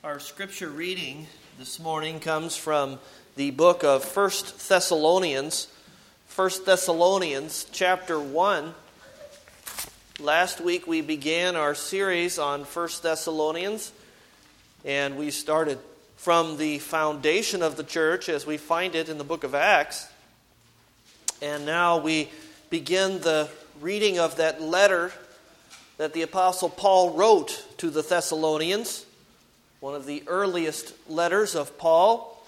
Our scripture reading this morning comes from the book of 1 Thessalonians. 1 Thessalonians chapter 1. Last week we began our series on 1 Thessalonians, and we started from the foundation of the church as we find it in the book of Acts. And now we begin the reading of that letter that the Apostle Paul wrote to the Thessalonians, one of the earliest letters of Paul.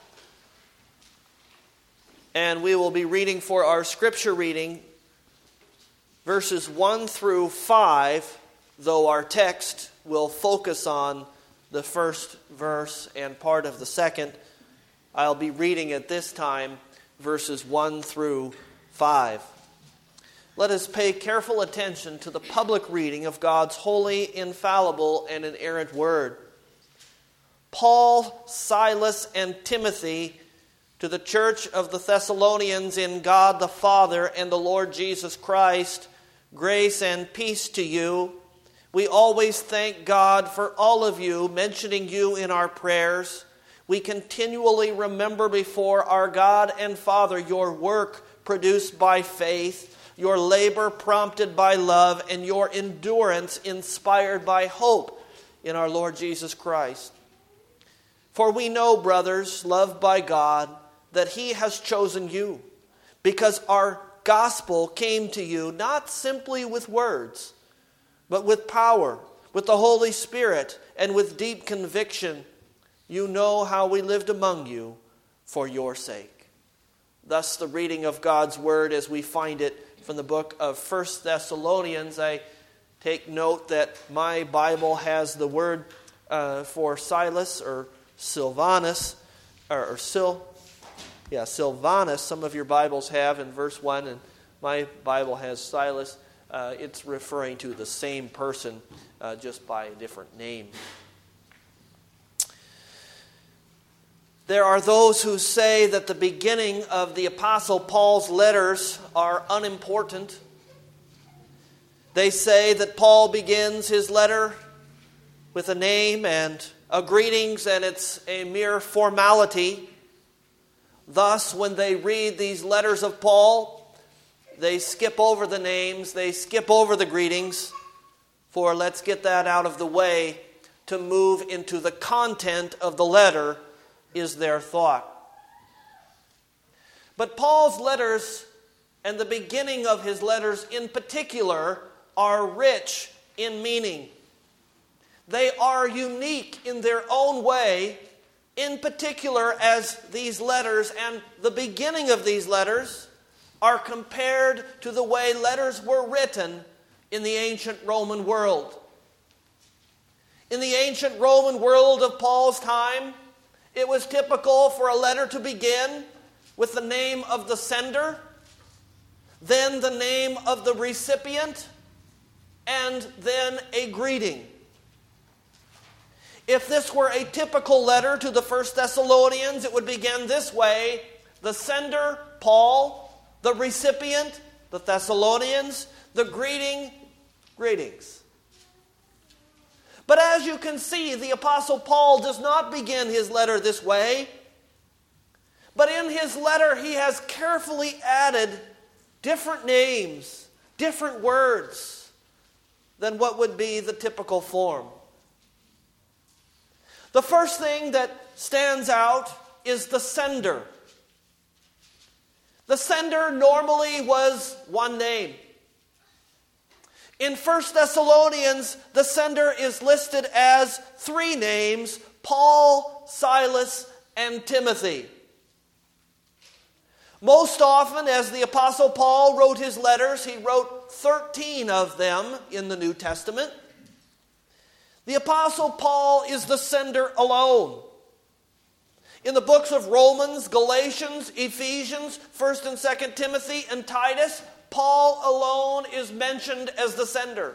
And we will be reading for our scripture reading verses 1 through 5, though our text will focus on the first verse and part of the second. I'll be reading at this time verses 1 through 5. Let us pay careful attention to the public reading of God's holy, infallible, and inerrant word. Paul, Silas, and Timothy, to the church of the Thessalonians in God the Father and the Lord Jesus Christ, grace and peace to you. We always thank God for all of you, mentioning you in our prayers. We continually remember before our God and Father your work produced by faith, your labor prompted by love, and your endurance inspired by hope in our Lord Jesus Christ. For we know, brothers, loved by God, that He has chosen you, because our gospel came to you not simply with words, but with power, with the Holy Spirit, and with deep conviction. You know how we lived among you for your sake. Thus the reading of God's word as we find it from the book of 1 Thessalonians. I take note that my Bible has the word for Silas or Silvanus, Silvanus. Some of your Bibles have in verse 1, and my Bible has Silas. It's referring to the same person, just by a different name. There are those who say that the beginning of the Apostle Paul's letters are unimportant. They say that Paul begins his letter with a name and a greetings, and it's a mere formality. Thus, when they read these letters of Paul, they skip over the names, they skip over the greetings, for let's get that out of the way to move into the content of the letter is their thought. But Paul's letters, and the beginning of his letters in particular, are rich in meaning. They are unique in their own way, in particular as these letters and the beginning of these letters are compared to the way letters were written in the ancient Roman world. In the ancient Roman world of Paul's time, it was typical for a letter to begin with the name of the sender, then the name of the recipient, and then a greeting. If this were a typical letter to the First Thessalonians, it would begin this way: the sender, Paul; the recipient, the Thessalonians; the greeting, greetings. But as you can see, the Apostle Paul does not begin his letter this way. But in his letter, he has carefully added different names, different words than what would be the typical form. The first thing that stands out is the sender. The sender normally was one name. In 1 Thessalonians, the sender is listed as three names: Paul, Silas, and Timothy. Most often, as the Apostle Paul wrote his letters, he wrote 13 of them in the New Testament. The Apostle Paul is the sender alone. In the books of Romans, Galatians, Ephesians, 1 and 2 Timothy, and Titus, Paul alone is mentioned as the sender.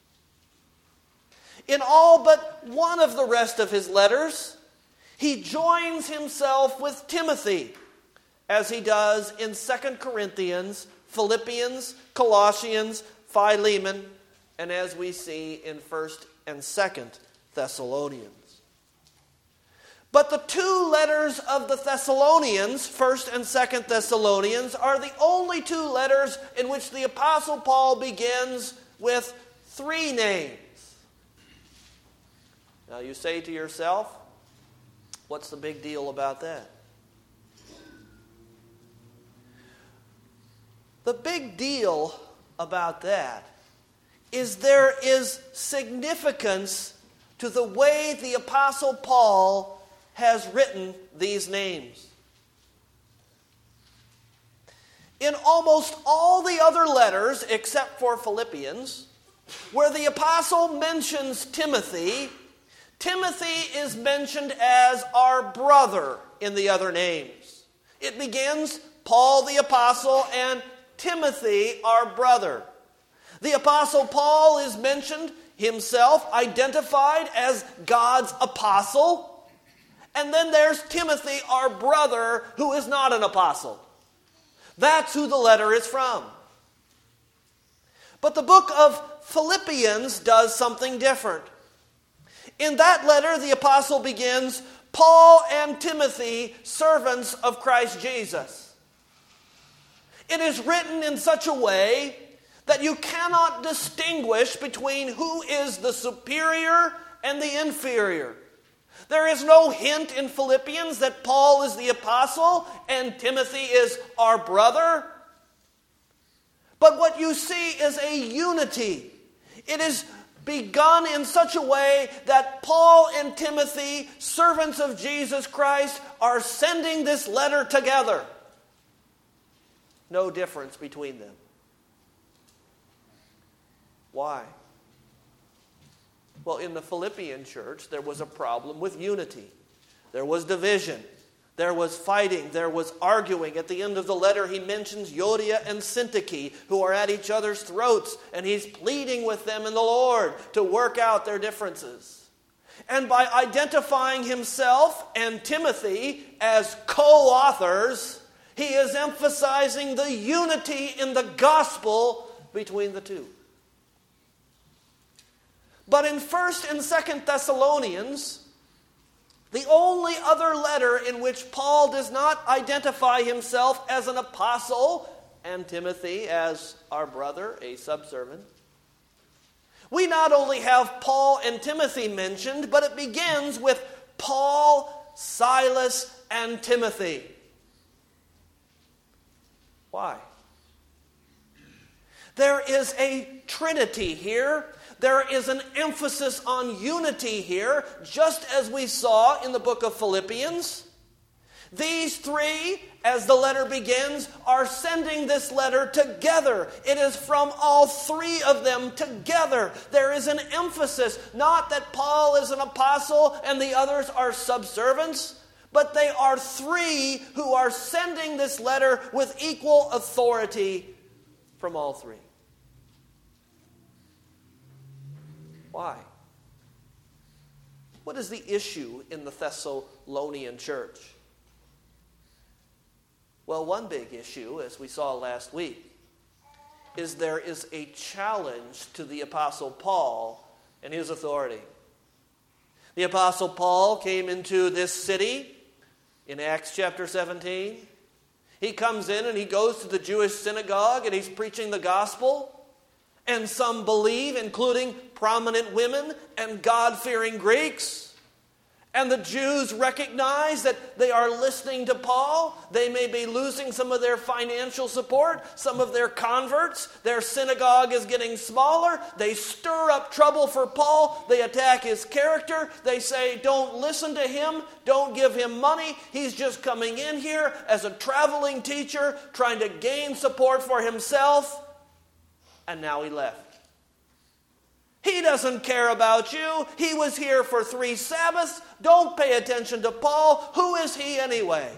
In all but one of the rest of his letters, he joins himself with Timothy, as he does in 2 Corinthians, Philippians, Colossians, Philemon, and as we see in 1 and 2 Thessalonians. But the two letters of the Thessalonians, 1st and 2nd Thessalonians, are the only two letters in which the Apostle Paul begins with three names. Now you say to yourself, what's the big deal about that? The big deal about that is there is significance to the way the Apostle Paul has written these names. In almost all the other letters, except for Philippians, where the apostle mentions Timothy, Timothy is mentioned as our brother in the other names. It begins Paul the apostle and Timothy our brother. The apostle Paul is mentioned himself, identified as God's apostle. And then there's Timothy, our brother, who is not an apostle. That's who the letter is from. But the book of Philippians does something different. In that letter, the apostle begins, Paul and Timothy, servants of Christ Jesus. It is written in such a way that you cannot distinguish between who is the superior and the inferior. There is no hint in Philippians that Paul is the apostle and Timothy is our brother. But what you see is a unity. It is begun in such a way that Paul and Timothy, servants of Jesus Christ, are sending this letter together. No difference between them. Why? Well, in the Philippian church, there was a problem with unity. There was division. There was fighting. There was arguing. At the end of the letter, he mentions Euodia and Syntyche, who are at each other's throats, and he's pleading with them in the Lord to work out their differences. And by identifying himself and Timothy as co-authors, he is emphasizing the unity in the gospel between the two. But in 1st and 2nd Thessalonians, the only other letter in which Paul does not identify himself as an apostle and Timothy as our brother, a subservient, we not only have Paul and Timothy mentioned, but it begins with Paul, Silas, and Timothy. Why? There is a trinity here. There is an emphasis on unity here, just as we saw in the book of Philippians. These three, as the letter begins, are sending this letter together. It is from all three of them together. There is an emphasis, not that Paul is an apostle and the others are subservients, but they are three who are sending this letter with equal authority from all three. Why? What is the issue in the Thessalonian church? Well, one big issue, as we saw last week, is there is a challenge to the Apostle Paul and his authority. The Apostle Paul came into this city in Acts chapter 17. He comes in and he goes to the Jewish synagogue and he's preaching the gospel. And some believe, including prominent women and God-fearing Greeks. And the Jews recognize that they are listening to Paul. They may be losing some of their financial support, some of their converts. Their synagogue is getting smaller. They stir up trouble for Paul. They attack his character. They say, don't listen to him. Don't give him money. He's just coming in here as a traveling teacher, trying to gain support for himself. And now he left. He doesn't care about you. He was here for 3 Sabbaths. Don't pay attention to Paul. Who is he anyway?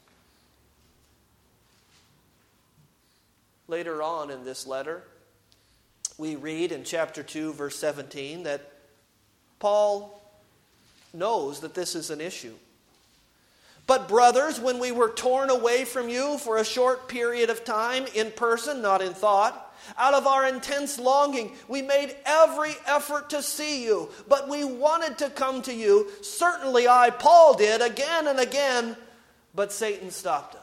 Later on in this letter, we read in chapter 2, verse 17, that Paul knows that this is an issue. But brothers, when we were torn away from you for a short period of time, in person, not in thought, out of our intense longing, we made every effort to see you. But we wanted to come to you. Certainly I, Paul, did again and again, but Satan stopped us.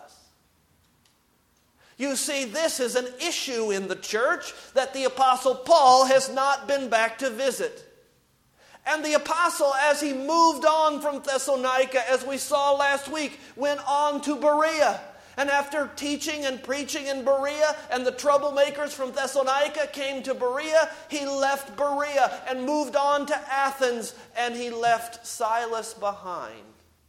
You see, this is an issue in the church that the Apostle Paul has not been back to visit. And the apostle, as he moved on from Thessalonica, as we saw last week, went on to Berea. And after teaching and preaching in Berea, and the troublemakers from Thessalonica came to Berea, he left Berea and moved on to Athens, and he left Silas behind.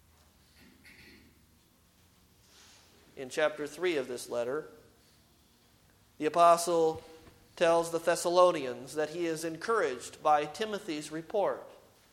In chapter 3 of this letter, the apostle tells the Thessalonians that he is encouraged by Timothy's report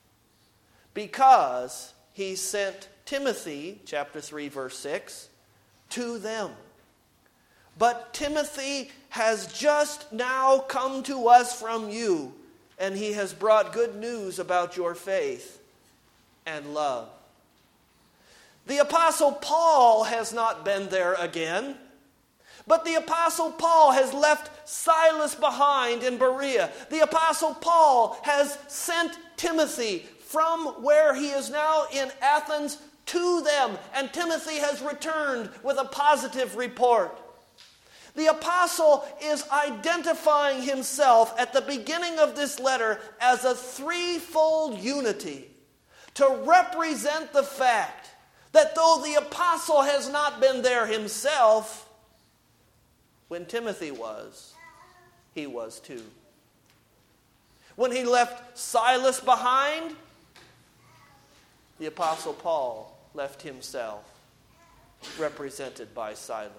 because he sent Timothy, chapter 3, verse 6, to them. But Timothy has just now come to us from you, and he has brought good news about your faith and love. The Apostle Paul has not been there again, but the Apostle Paul has left Silas behind in Berea. The Apostle Paul has sent Timothy from where he is now in Athens to them, and Timothy has returned with a positive report. The apostle is identifying himself at the beginning of this letter as a threefold unity to represent the fact that though the apostle has not been there himself, when Timothy was, he was too. When he left Silas behind, the Apostle Paul left himself, represented by Silas.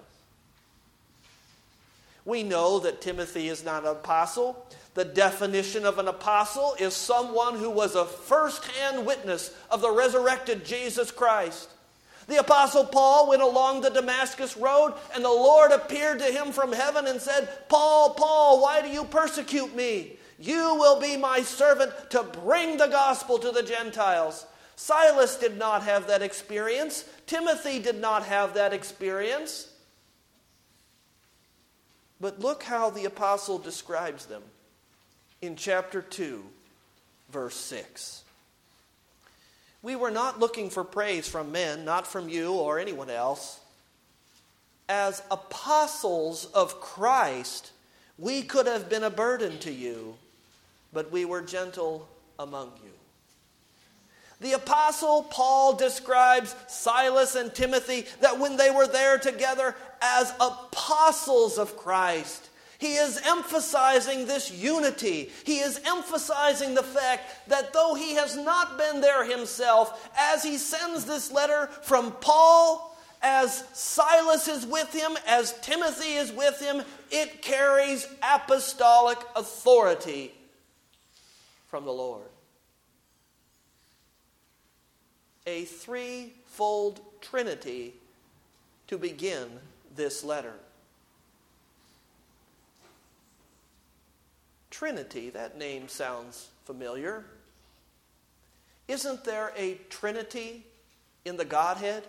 We know that Timothy is not an apostle. The definition of an apostle is someone who was a first-hand witness of the resurrected Jesus Christ. The Apostle Paul went along the Damascus road, and the Lord appeared to him from heaven and said, "Paul, Paul, why do you persecute me? You will be my servant to bring the gospel to the Gentiles." Silas did not have that experience. Timothy did not have that experience. But look how the apostle describes them in chapter 2, verse 6. We were not looking for praise from men, not from you or anyone else. As apostles of Christ, we could have been a burden to you, but we were gentle among you. The apostle Paul describes Silas and Timothy that when they were there together as apostles of Christ, he is emphasizing this unity. He is emphasizing the fact that though he has not been there himself, as he sends this letter from Paul, as Silas is with him, as Timothy is with him, it carries apostolic authority from the Lord. A threefold Trinity to begin this letter. Trinity, that name sounds familiar. Isn't there a Trinity in the Godhead?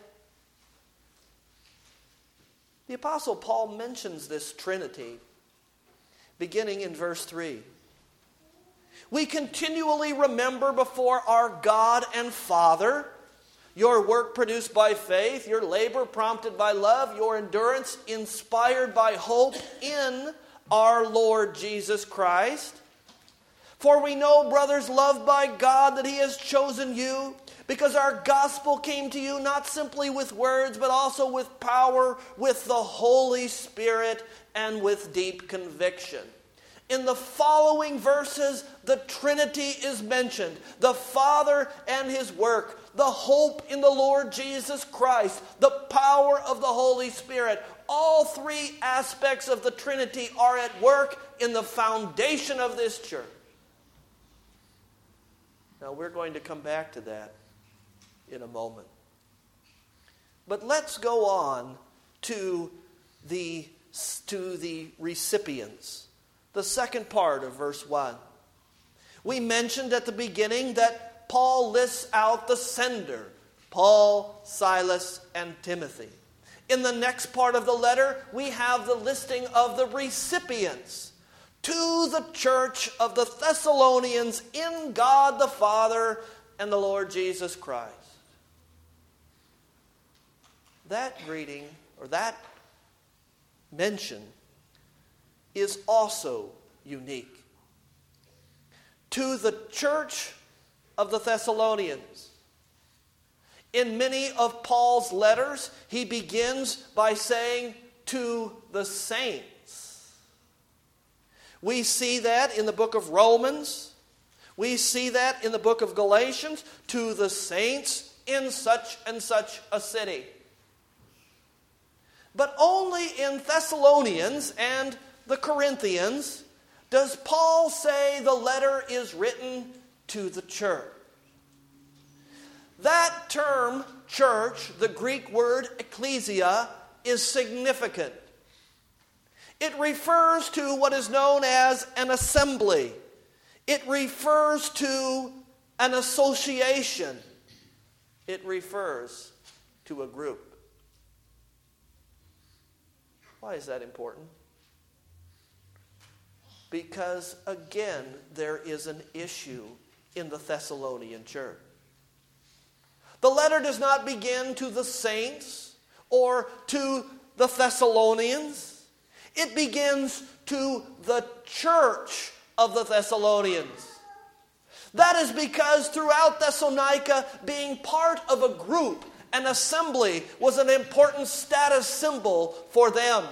The Apostle Paul mentions this Trinity beginning in verse 3. We continually remember before our God and Father your work produced by faith, your labor prompted by love, your endurance inspired by hope in our Lord Jesus Christ. For we know, brothers, loved by God, that He has chosen you, because our gospel came to you not simply with words, but also with power, with the Holy Spirit, and with deep conviction. In the following verses, the Trinity is mentioned. The Father and His work, the hope in the Lord Jesus Christ, the power of the Holy Spirit. All three aspects of the Trinity are at work in the foundation of this church. Now we're going to come back to that in a moment. But let's go on to the recipients. The second part of verse 1. We mentioned at the beginning that Paul lists out the sender, Paul, Silas, and Timothy. In the next part of the letter, we have the listing of the recipients to the church of the Thessalonians in God the Father and the Lord Jesus Christ. That greeting, or that mention, is also unique. To the church of the Thessalonians. In many of Paul's letters, he begins by saying, to the saints. We see that in the book of Romans. We see that in the book of Galatians, to the saints in such and such a city. But only in Thessalonians and the Corinthians does Paul say the letter is written to the church. That term, church, the Greek word ecclesia, is significant. It refers to what is known as an assembly. It refers to an association. It refers to a group. Why is that important? Because, again, there is an issue in the Thessalonian church. The letter does not begin to the saints or to the Thessalonians. It begins to the church of the Thessalonians. That is because throughout Thessalonica, being part of a group, an assembly, was an important status symbol for them.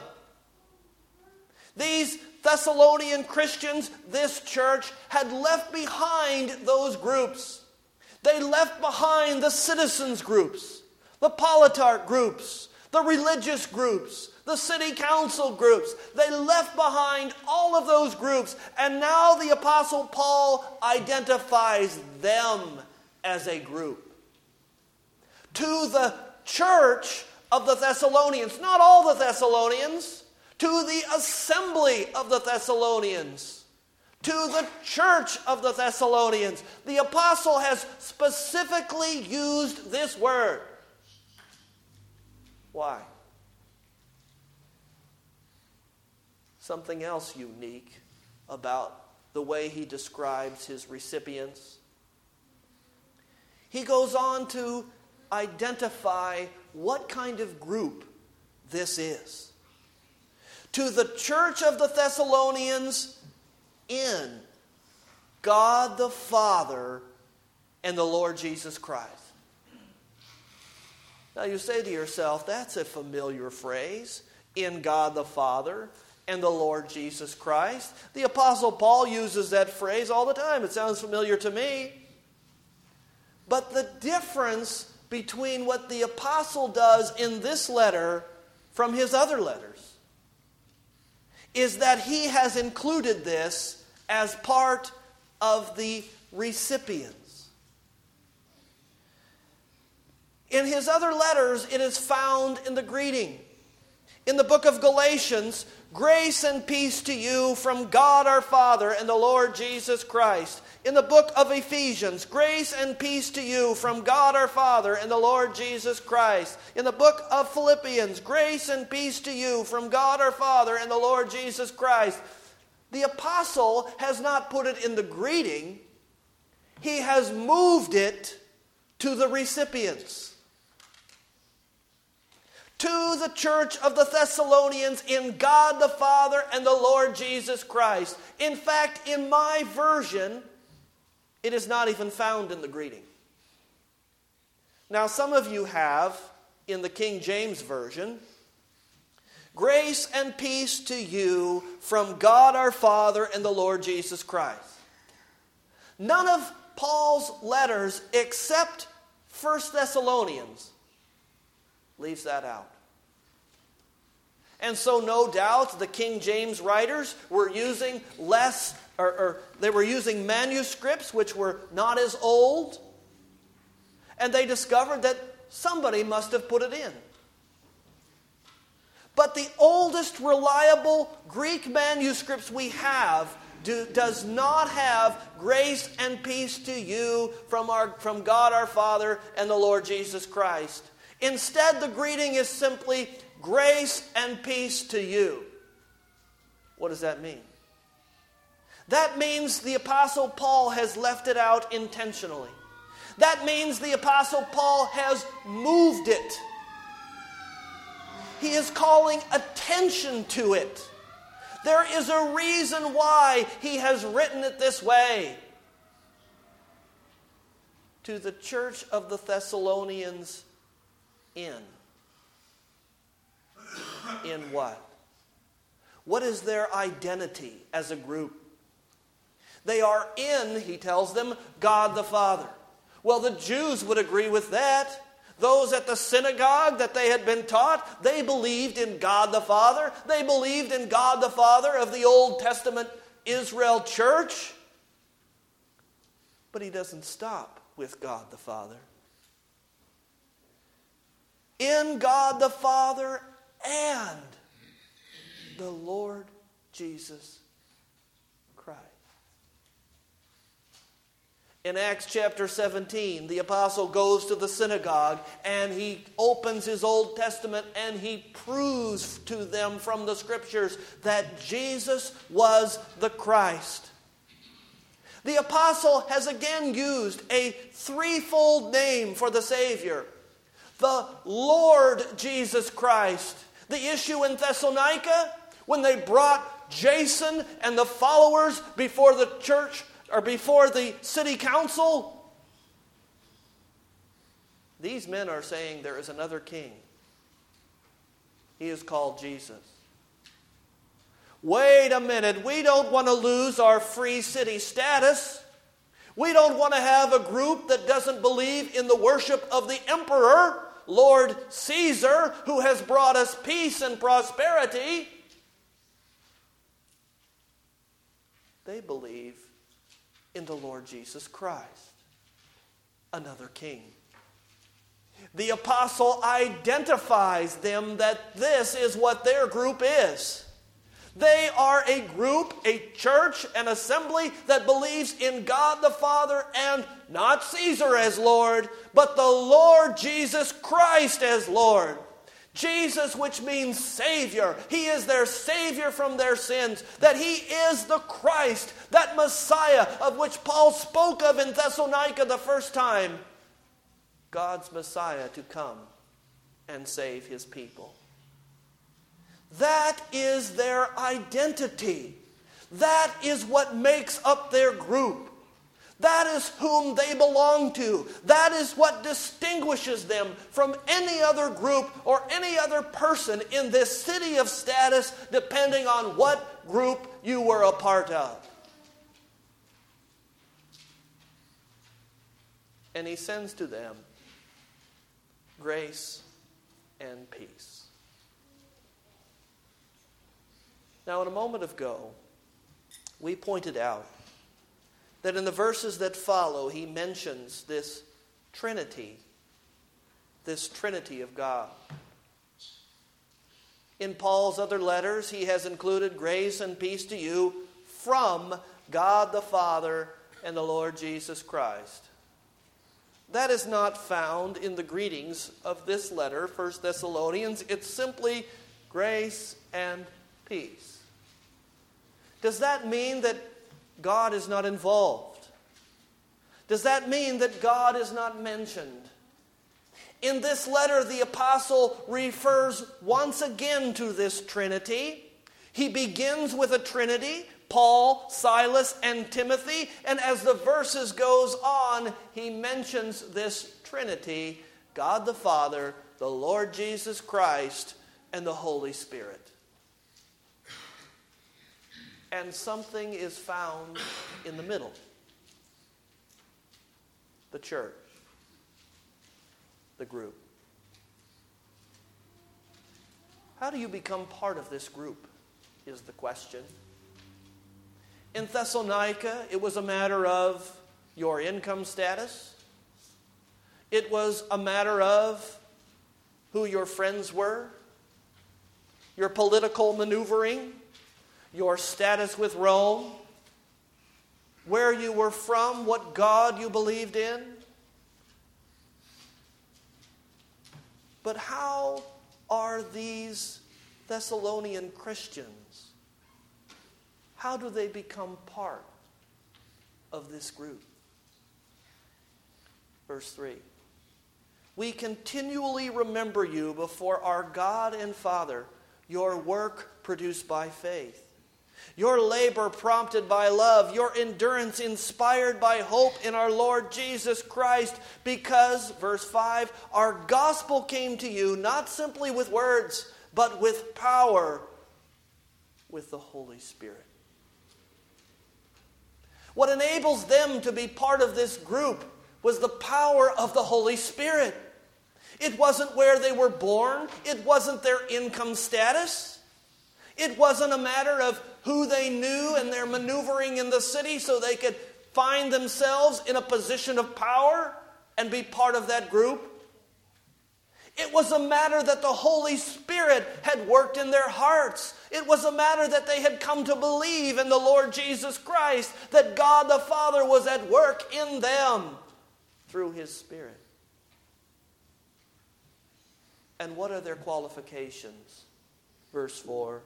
These Thessalonian Christians, this church, had left behind those groups. They left behind the citizens groups, the politarch groups, the religious groups, the city council groups. They left behind all of those groups, and now the Apostle Paul identifies them as a group. To the church of the Thessalonians, not all the Thessalonians, to the assembly of the Thessalonians, to the church of the Thessalonians. The apostle has specifically used this word. Why? Something else unique about the way he describes his recipients. He goes on to identify what kind of group this is. To the church of the Thessalonians in God the Father and the Lord Jesus Christ. Now you say to yourself, that's a familiar phrase, in God the Father and the Lord Jesus Christ. The Apostle Paul uses that phrase all the time. It sounds familiar to me. But the difference between what the apostle does in this letter from his other letters is that he has included this as part of the recipients. In his other letters, it is found in the greeting. In the book of Galatians, grace and peace to you from God our Father and the Lord Jesus Christ. In the book of Ephesians, grace and peace to you from God our Father and the Lord Jesus Christ. In the book of Philippians, grace and peace to you from God our Father and the Lord Jesus Christ. The apostle has not put it in the greeting. He has moved it to the recipients. To the church of the Thessalonians in God the Father and the Lord Jesus Christ. In fact, in my version, it is not even found in the greeting. Now, some of you have, in the King James Version, grace and peace to you from God our Father and the Lord Jesus Christ. None of Paul's letters except 1 Thessalonians leaves that out. And so no doubt the King James writers were using they were using manuscripts which were not as old. And they discovered that somebody must have put it in. But the oldest reliable Greek manuscripts we have does not have grace and peace to you from God our Father and the Lord Jesus Christ. Instead, the greeting is simply grace and peace to you. What does that mean? That means the Apostle Paul has left it out intentionally. That means the Apostle Paul has moved it. He is calling attention to it. There is a reason why he has written it this way. To the church of the Thessalonians in what? What is their identity as a group? They are in, he tells them, God the Father. Well, the Jews would agree with that. Those at the synagogue that they had been taught, they believed in God the Father. They believed in God the Father of the Old Testament Israel church. But he doesn't stop with God the Father. In God the Father and the Lord Jesus Christ. In Acts chapter 17, the apostle goes to the synagogue and he opens his Old Testament and he proves to them from the Scriptures that Jesus was the Christ. The apostle has again used a threefold name for the Savior. The Lord Jesus Christ. The issue in Thessalonica, when they brought Jason and the followers before the church or before the city council, these men are saying there is another king. He is called Jesus. Wait a minute, we don't want to lose our free city status. We don't want to have a group that doesn't believe in the worship of the emperor, Lord Caesar, who has brought us peace and prosperity. They believe in the Lord Jesus Christ, another king. The apostle identifies them that this is what their group is. They are a group, a church, an assembly that believes in God the Father and not Caesar as Lord, but the Lord Jesus Christ as Lord. Jesus, which means Savior. He is their Savior from their sins. That He is the Christ, that Messiah of which Paul spoke of in Thessalonica the first time. God's Messiah to come and save His people. That is their identity. That is what makes up their group. That is whom they belong to. That is what distinguishes them from any other group or any other person in this city of status, depending on what group you were a part of. And he sends to them grace and peace. Now, in a moment ago, we pointed out that in the verses that follow, he mentions this Trinity of God. In Paul's other letters, he has included grace and peace to you from God the Father and the Lord Jesus Christ. That is not found in the greetings of this letter, 1 Thessalonians. It's simply grace and peace. Does that mean that God is not involved? Does that mean that God is not mentioned? In this letter, the apostle refers once again to this Trinity. He begins with a Trinity, Paul, Silas, and Timothy. And as the verses goes on, he mentions this Trinity, God the Father, the Lord Jesus Christ, and the Holy Spirit. And something is found in the middle. The church. The group. How do you become part of this group, is the question. In Thessalonica, it was a matter of your income status. It was a matter of who your friends were, your political maneuvering, your status with Rome, where you were from, what God you believed in. But how are these Thessalonian Christians? How do they become part of this group? Verse 3. We continually remember you before our God and Father, your work produced by faith, your labor prompted by love, your endurance inspired by hope in our Lord Jesus Christ, because, verse 5, our gospel came to you not simply with words, but with power, with the Holy Spirit. What enables them to be part of this group was the power of the Holy Spirit. It wasn't where they were born. It wasn't their income status. It wasn't a matter of who they knew and their maneuvering in the city so they could find themselves in a position of power and be part of that group. It was a matter that the Holy Spirit had worked in their hearts. It was a matter that they had come to believe in the Lord Jesus Christ, that God the Father was at work in them through His Spirit. And what are their qualifications? Verse 4.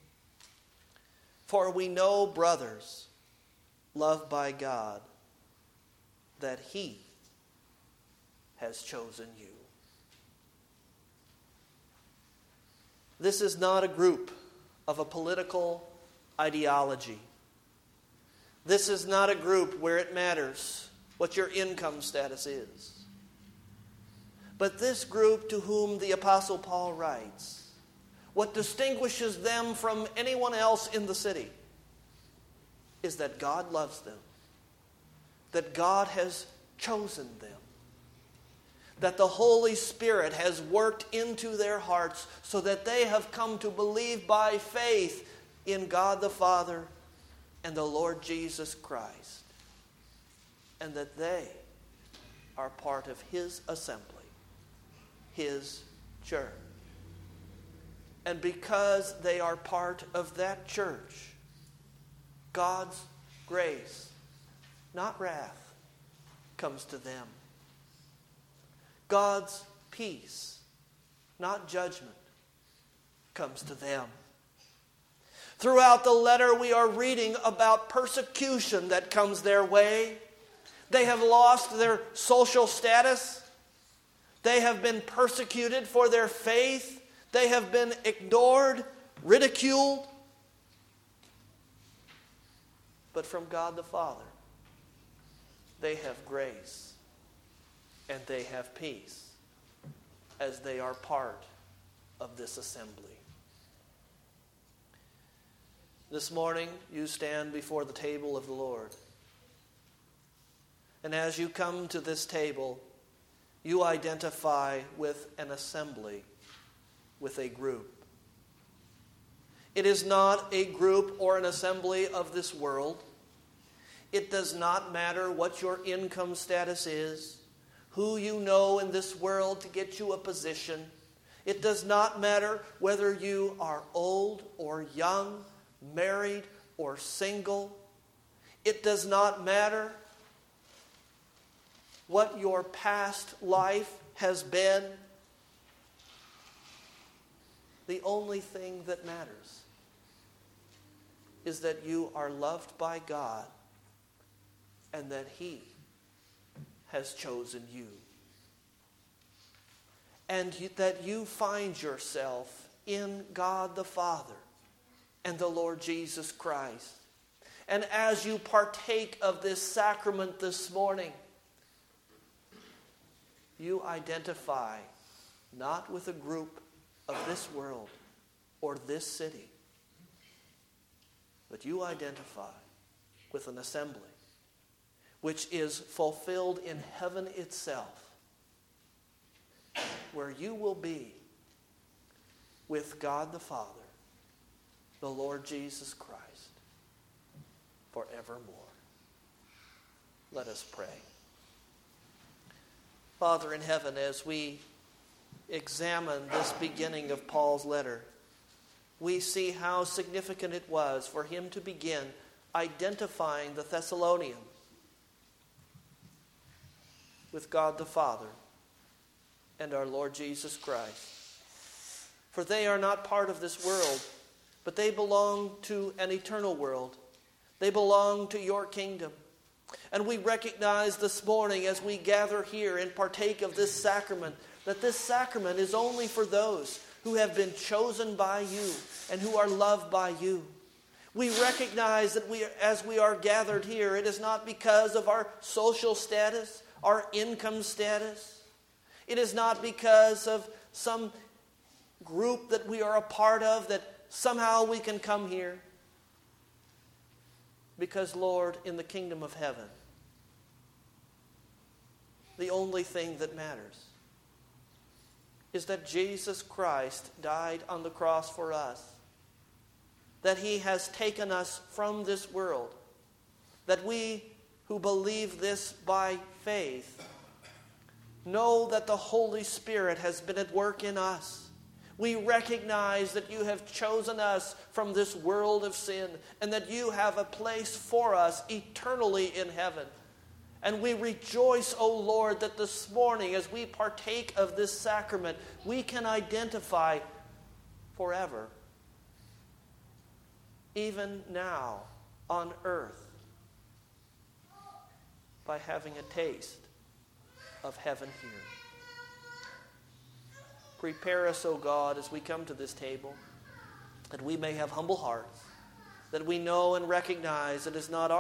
For we know, brothers, loved by God, that He has chosen you. This is not a group of a political ideology. This is not a group where it matters what your income status is. But this group to whom the Apostle Paul writes, what distinguishes them from anyone else in the city is that God loves them, that God has chosen them, that the Holy Spirit has worked into their hearts so that they have come to believe by faith in God the Father and the Lord Jesus Christ, and that they are part of His assembly, His church. And because they are part of that church, God's grace, not wrath, comes to them. God's peace, not judgment, comes to them. Throughout the letter, we are reading about persecution that comes their way. They have lost their social status. They have been persecuted for their faith. They have been ignored, ridiculed. But from God the Father, they have grace and they have peace as they are part of this assembly. This morning, you stand before the table of the Lord. And as you come to this table, you identify with an assembly, with a group. It is not a group or an assembly of this world. It does not matter what your income status is, who you know in this world to get you a position. It does not matter whether you are old or young, married or single. It does not matter what your past life has been. The only thing that matters is that you are loved by God and that He has chosen you. And that you find yourself in God the Father and the Lord Jesus Christ. And as you partake of this sacrament this morning, you identify not with a group of this world or this city, but you identify with an assembly which is fulfilled in heaven itself, where you will be with God the Father, the Lord Jesus Christ, forevermore. Let us pray. Father in heaven, as we examine this beginning of Paul's letter, we see how significant it was for him to begin, identifying the Thessalonians with God the Father and our Lord Jesus Christ. For they are not part of this world, but they belong to an eternal world. They belong to your kingdom. And we recognize this morning as we gather here and partake of this sacrament, that this sacrament is only for those who have been chosen by you and who are loved by you. We recognize that as we are gathered here, it is not because of our social status, our income status. It is not because of some group that we are a part of that somehow we can come here. Because, Lord, in the kingdom of heaven, the only thing that matters is that Jesus Christ died on the cross for us, that he has taken us from this world, that we who believe this by faith know that the Holy Spirit has been at work in us. We recognize that you have chosen us from this world of sin and that you have a place for us eternally in heaven. And we rejoice, O Lord, that this morning as we partake of this sacrament, we can identify forever, even now on earth, by having a taste of heaven here. Prepare us, O God, as we come to this table, that we may have humble hearts, that we know and recognize it is not our